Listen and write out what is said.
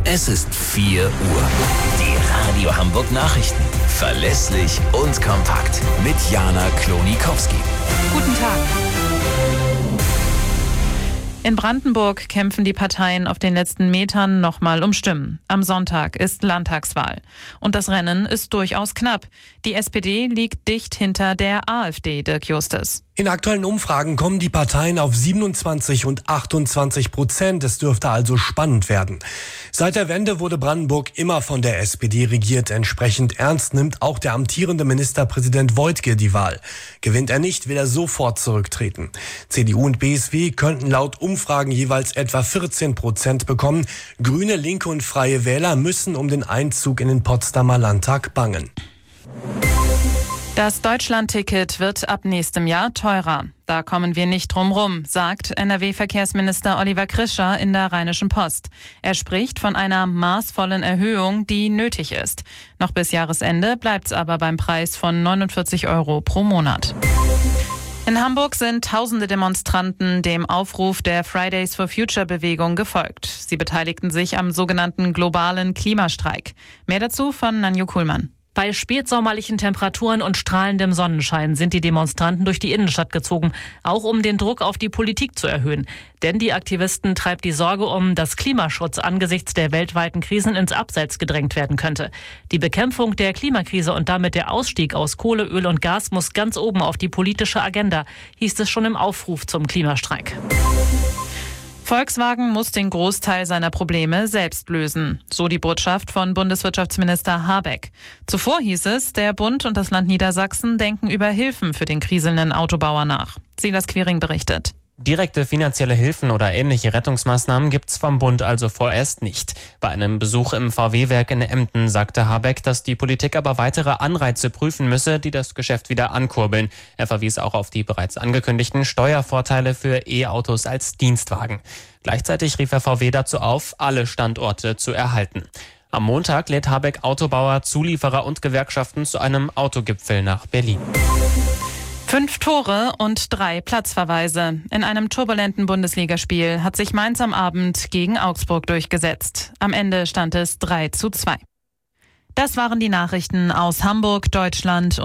Es ist 4 Uhr. Die Radio Hamburg Nachrichten. Verlässlich und kompakt. Mit Jana Klonikowski. Guten Tag. In Brandenburg kämpfen die Parteien auf den letzten Metern nochmal um Stimmen. Am Sonntag ist Landtagswahl. Und das Rennen ist durchaus knapp. Die SPD liegt dicht hinter der AfD, Dirk Justus. In aktuellen Umfragen kommen die Parteien auf 27 und 28%. Es dürfte also spannend werden. Seit der Wende wurde Brandenburg immer von der SPD regiert. Entsprechend ernst nimmt auch der amtierende Ministerpräsident Woidke die Wahl. Gewinnt er nicht, will er sofort zurücktreten. CDU und BSW könnten laut Umfragen jeweils etwa 14% bekommen. Grüne, Linke und Freie Wähler müssen um den Einzug in den Potsdamer Landtag bangen. Das Deutschland-Ticket wird ab nächstem Jahr teurer. Da kommen wir nicht drum rum, sagt NRW-Verkehrsminister Oliver Krischer in der Rheinischen Post. Er spricht von einer maßvollen Erhöhung, die nötig ist. Noch bis Jahresende bleibt's aber beim Preis von 49 € pro Monat. In Hamburg sind tausende Demonstranten dem Aufruf der Fridays for Future-Bewegung gefolgt. Sie beteiligten sich am sogenannten globalen Klimastreik. Mehr dazu von Nanju Kuhlmann. Bei spätsommerlichen Temperaturen und strahlendem Sonnenschein sind die Demonstranten durch die Innenstadt gezogen, auch um den Druck auf die Politik zu erhöhen. Denn die Aktivisten treibt die Sorge um, dass Klimaschutz angesichts der weltweiten Krisen ins Abseits gedrängt werden könnte. Die Bekämpfung der Klimakrise und damit der Ausstieg aus Kohle, Öl und Gas muss ganz oben auf die politische Agenda, hieß es schon im Aufruf zum Klimastreik. Volkswagen muss den Großteil seiner Probleme selbst lösen. So die Botschaft von Bundeswirtschaftsminister Habeck. Zuvor hieß es, der Bund und das Land Niedersachsen denken über Hilfen für den kriselnden Autobauer nach. Silas Quiring berichtet. Direkte finanzielle Hilfen oder ähnliche Rettungsmaßnahmen gibt's vom Bund also vorerst nicht. Bei einem Besuch im VW-Werk in Emden sagte Habeck, dass die Politik aber weitere Anreize prüfen müsse, die das Geschäft wieder ankurbeln. Er verwies auch auf die bereits angekündigten Steuervorteile für E-Autos als Dienstwagen. Gleichzeitig rief er VW dazu auf, alle Standorte zu erhalten. Am Montag lädt Habeck Autobauer, Zulieferer und Gewerkschaften zu einem Autogipfel nach Berlin. 5 Tore und 3 Platzverweise. In einem turbulenten Bundesligaspiel hat sich Mainz am Abend gegen Augsburg durchgesetzt. Am Ende stand es 3:2. Das waren die Nachrichten aus Hamburg, Deutschland